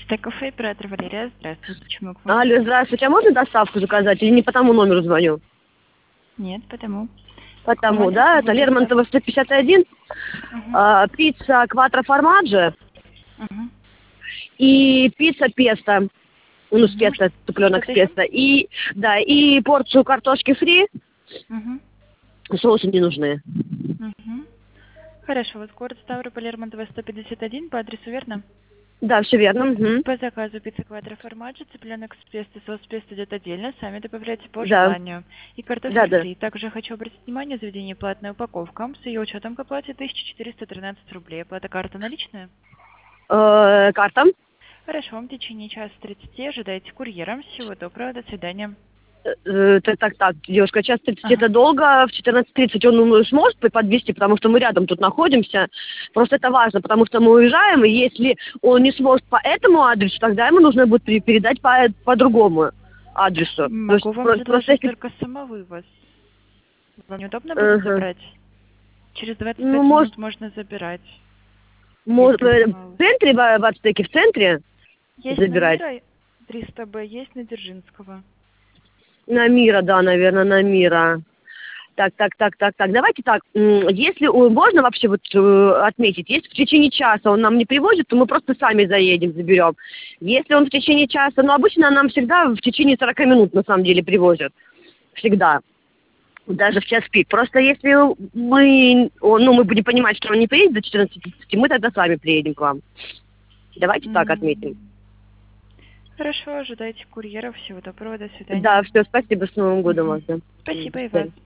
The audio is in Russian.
Стек-кафе, оператор Валерия. Здравствуйте. Почему к вам? Алло, здравствуйте. А можно доставку заказать или не по тому номеру звоню? Нет, потому. Какому Потому, адресу да, это будет Лермонтова доставка? 151, Угу. пицца кватро формаджо Угу. и пицца песто, ну, с Угу. песто, цыпленок Что-то с еще? песто, и, да, и порцию картошки фри, Угу. соусы не нужны. Угу. Хорошо, вот город Ставрополь, Лермонтова 151, по адресу верно? Да, все верно. Мгм. По заказу пицца квадро формаджо, цыпленок с песто, соус песто идет отдельно, сами добавляйте по Да, желанию. И картофель да. фри. Также хочу обратить внимание, заведение платная упаковка. С ее учетом к оплате 1413 рублей. Оплата карта наличная? Карта. Хорошо, в течение часа 30 ожидайте курьера. Всего доброго, до свидания. Так, девушка, час 30 Ага. это долго, в 14:30 он сможет подвезти, потому что мы рядом тут находимся. Просто это важно, потому что мы уезжаем, и если он не сможет по этому адресу, тогда ему нужно будет передать по другому адресу. То есть Могу вам просто предложить если... только самовывоз. Вам неудобно будет Ага. забрать? Через Ну, 25 может, минут можно забирать, может, если в самовывоз. центре, в Ацтеке, в центре Есть на забирать? Мира 300Б, есть на Дзержинского. На Мира, да, наверное, на Мира. Так. Давайте так. Если можно вообще вот отметить, если в течение часа он нам не привозит, то мы просто сами заедем, заберем. Если он в течение часа, ну, обычно нам всегда в течение 40 минут, на самом деле, привозят. Всегда. Даже в час пик. Просто если мы будем понимать, что он не приедет до 14:30, мы тогда сами приедем к вам. Давайте так отметим. Хорошо, ожидайте курьера. Всего доброго, до Да, свидания. все, спасибо, с Новым годом Мгм. вас. Да. Спасибо и До вас. свидания.